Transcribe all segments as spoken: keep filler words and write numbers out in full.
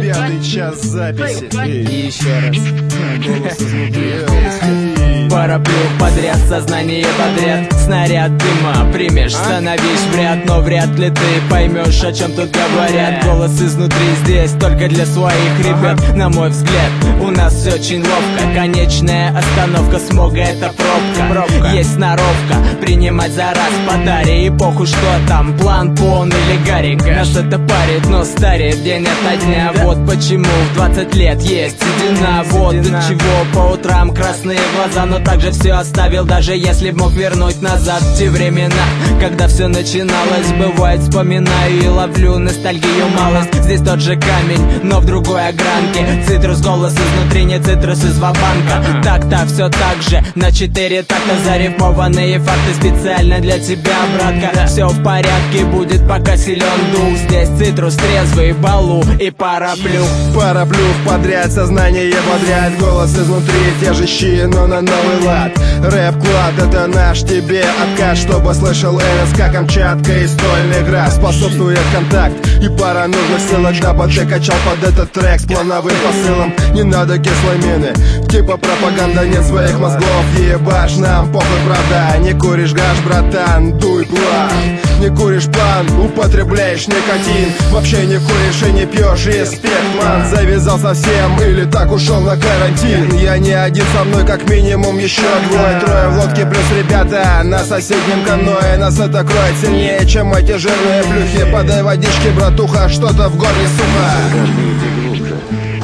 Пятый час записи. И еще раз. Голос изнутри. Пара плюх подряд, сознание подряд. Снаряд дыма примешь, становись в ряд. Но вряд ли ты поймешь, о чем тут говорят. Голос изнутри здесь только для своих ребят. На мой взгляд, у нас все очень ловко. Конечная остановка смога — это пробка. пробка Есть сноровка принимать за раз подари. И похуй, что там, план, пон или гарик. Нас это парит, но стареет день ото дня. Вот почему в двадцать лет есть седина. Вот до чего по утрам красные глаза. Но также все оставил, даже если б мог вернуть назад в те времена, когда все начиналось. Бывает, вспоминаю и ловлю ностальгию малость. Здесь тот же камень, но в другой огранке. Цитрус, голос изнутри, не цитрус из ва-банка. Так-то все так же, на четыре такта зарифмованные факты специально для тебя, братка. Все в порядке, будет пока силен дух. Здесь цитрус трезвый, балу и параплюх. Параплюх подряд, сознание бодряет. Голос изнутри, те же щи, но на новый лад. Рэп-клад — это наш тебе откат, чтобы слышал эр эс ка, Камчатка и Стольный Град. Способствует контакт и пара нужных ссылок, дабы ты качал под этот трек с плановым посылом. Не надо кислой мины, типа пропаганда, нет своих мозгов. Ебашь, нам похуй, правда. Не куришь гаш, братан, дуй план. Не куришь план, употребляешь никотин. Вообще не куришь и не пьешь, респект, ман. Завязал совсем или так ушел на карантин. Я не один, со мной как минимум еще двое. Трое в лодке плюс ребята на соседнем каное. Нас это кроет сильнее, чем эти жирные плюхи. Подай водички, братуха, что-то в горле сухо. Копните глубже.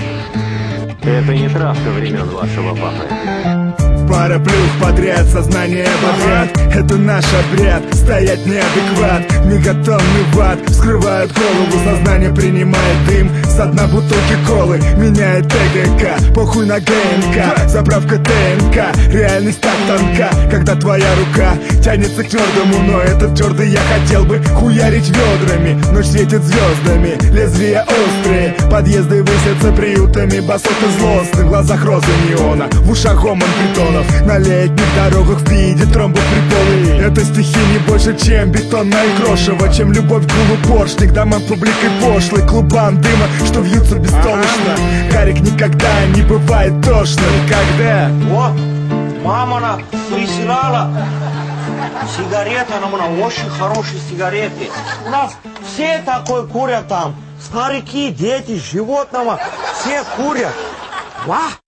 Это не травка времен вашего папы. Параплюх подряд, сознание подряд. Это наш обряд, стоять неадекват. Мегатонный ват, вскрывают голову. Сознание принимает дым с дна бутылки колы. Меняет ТГК, похуй на ГНК. Заправка ТНК, реальность так тонка. Когда твоя рука тянется к твердому, но этот твердый я хотел бы хуярить ведрами. Ночь светит звездами, лезвия острые. Подъезды высятся приютами басов и злостных. В глазах розы неона, в ушах гомон притонов. На летних дорогах в виде тромбов приколы. Это стихи не больше, чем бетонное крошево, чем любовь к гулу поршни, к домам публикой пошлой, клубам дыма, что вьются бестолочно. Карик никогда не бывает тошно. Никогда. Вот, мама на присылала сигареты, она мне очень хорошие сигареты. У нас все такой курят там. Старики, дети, животного, все курят. Ва!